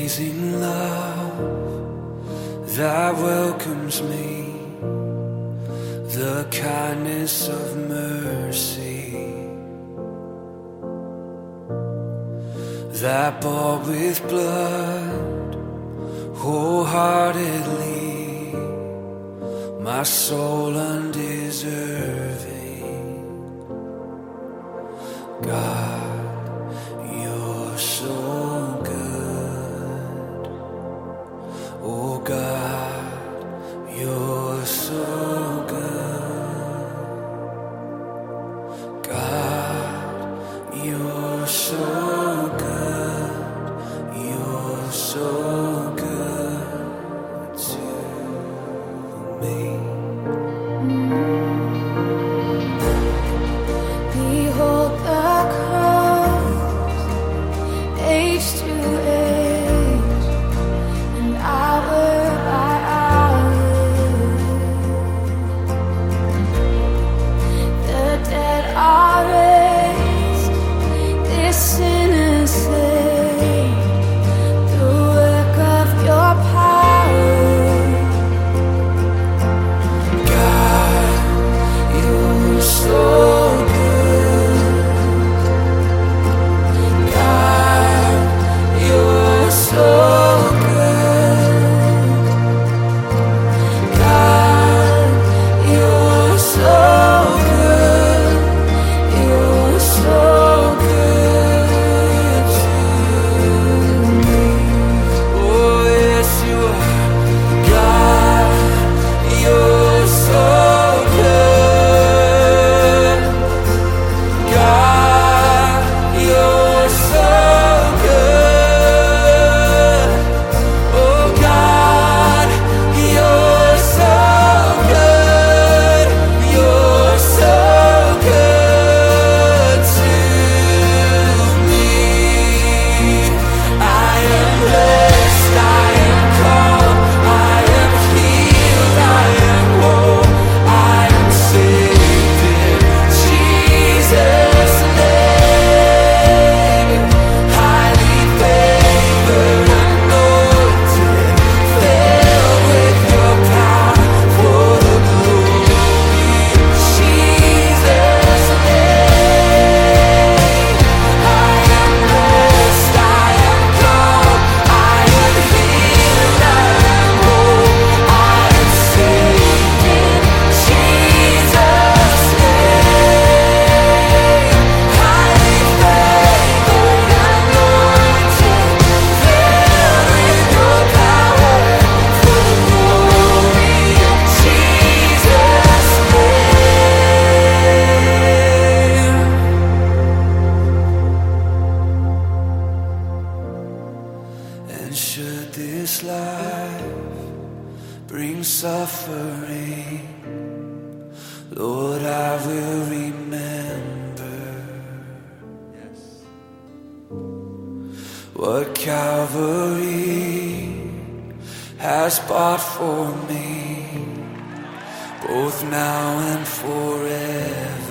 amazing love that welcomes me, the kindness of mercy that bought with blood wholeheartedly my soul undeserving. God, you're so good. Oh God, you're so good. God, you're so good. You're so good to me. Behold the cross, age to age, and hour by hour. The dead are raised, this sinner saved, the work of your power. God, you're so should this life bring suffering, Lord, I will remember what Calvary has bought for me, both now and forever.